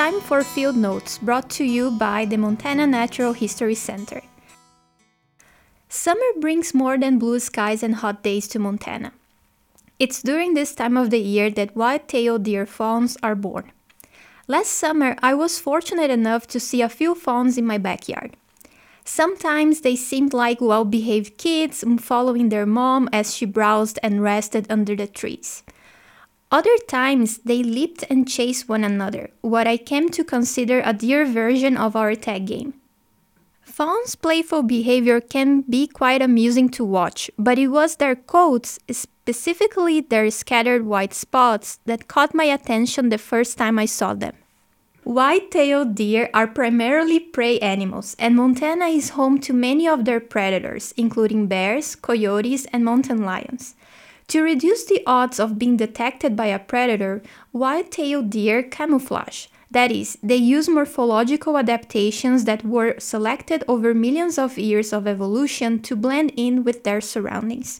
time for Field Notes, brought to you by the Montana Natural History Center. Summer brings more than blue skies and hot days to Montana. It's during this time of the year that white-tailed deer fawns are born. Last summer, I was fortunate enough to see a few fawns in my backyard. Sometimes they seemed like well-behaved kids following their mom as she browsed and rested under the trees. Other times, they leaped and chased one another, what I came to consider a deer version of our tag game. Fawns' playful behavior can be quite amusing to watch, but it was their coats, specifically their scattered white spots, that caught my attention the first time I saw them. White-tailed deer are primarily prey animals, and Montana is home to many of their predators, including bears, coyotes, and mountain lions. To reduce the odds of being detected by a predator, white-tailed deer camouflage. That is, they use morphological adaptations that were selected over millions of years of evolution to blend in with their surroundings.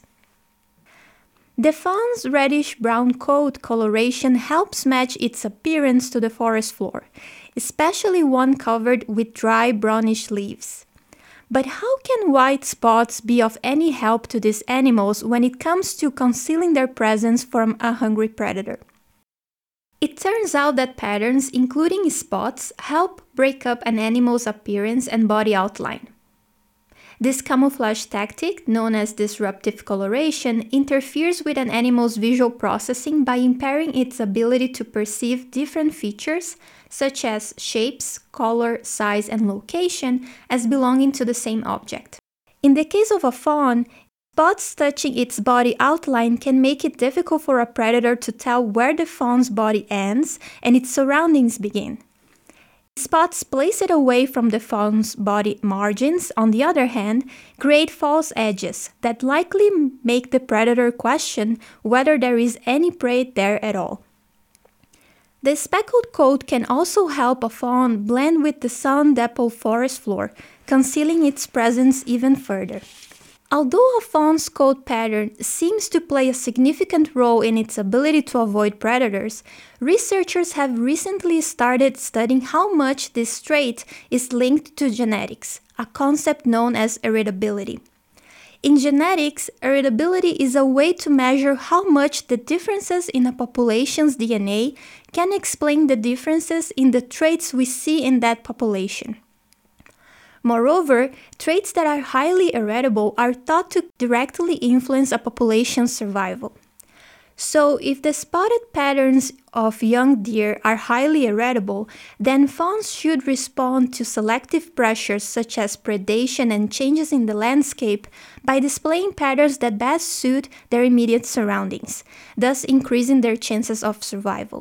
The fawn's reddish-brown coat coloration helps match its appearance to the forest floor, especially one covered with dry brownish leaves. But how can white spots be of any help to these animals when it comes to concealing their presence from a hungry predator? It turns out that patterns, including spots, help break up an animal's appearance and body outline. This camouflage tactic, known as disruptive coloration, interferes with an animal's visual processing by impairing its ability to perceive different features, such as shapes, color, size, and location, as belonging to the same object. In the case of a fawn, spots touching its body outline can make it difficult for a predator to tell where the fawn's body ends and its surroundings begin. Spots placed away from the fawn's body margins, on the other hand, create false edges that likely make the predator question whether there is any prey there at all. The speckled coat can also help a fawn blend with the sun-dappled forest floor, concealing its presence even further. Although a fawn's coat pattern seems to play a significant role in its ability to avoid predators, researchers have recently started studying how much this trait is linked to genetics, a concept known as heritability. In genetics, heritability is a way to measure how much the differences in a population's DNA can explain the differences in the traits we see in that population. Moreover, traits that are highly heritable are thought to directly influence a population's survival. So, if the spotted patterns of young deer are highly heritable, then fawns should respond to selective pressures such as predation and changes in the landscape by displaying patterns that best suit their immediate surroundings, thus increasing their chances of survival.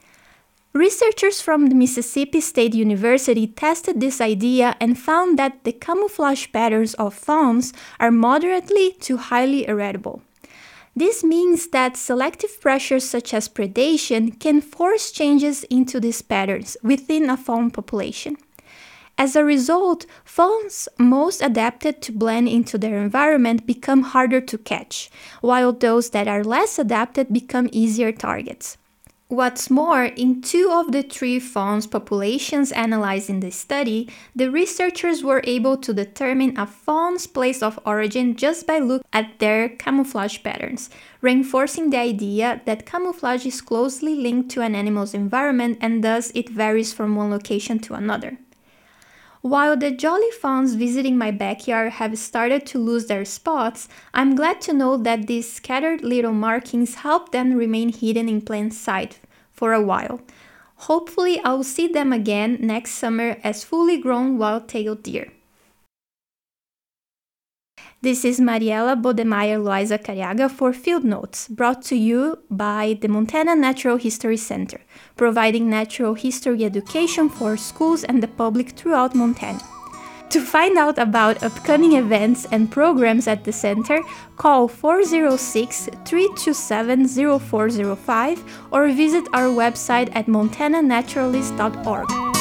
Researchers from the Mississippi State University tested this idea and found that the camouflage patterns of fawns are moderately to highly heritable. This means that selective pressures such as predation can force changes into these patterns within a fawn population. As a result, fawns most adapted to blend into their environment become harder to catch, while those that are less adapted become easier targets. What's more, in 2 of the 3 fawns populations analyzed in the study, the researchers were able to determine a fawn's place of origin just by looking at their camouflage patterns, reinforcing the idea that camouflage is closely linked to an animal's environment and thus it varies from one location to another. While the jolly fawns visiting my backyard have started to lose their spots, I'm glad to know that these scattered little markings help them remain hidden in plain sight for a while. Hopefully, I'll see them again next summer as fully grown white-tailed deer. This is Mariela Bodemeyer Loaiza Cariaga for Field Notes, brought to you by the Montana Natural History Center, providing natural history education for schools and the public throughout Montana. To find out about upcoming events and programs at the center, call 406-327-0405 or visit our website at montananaturalist.org.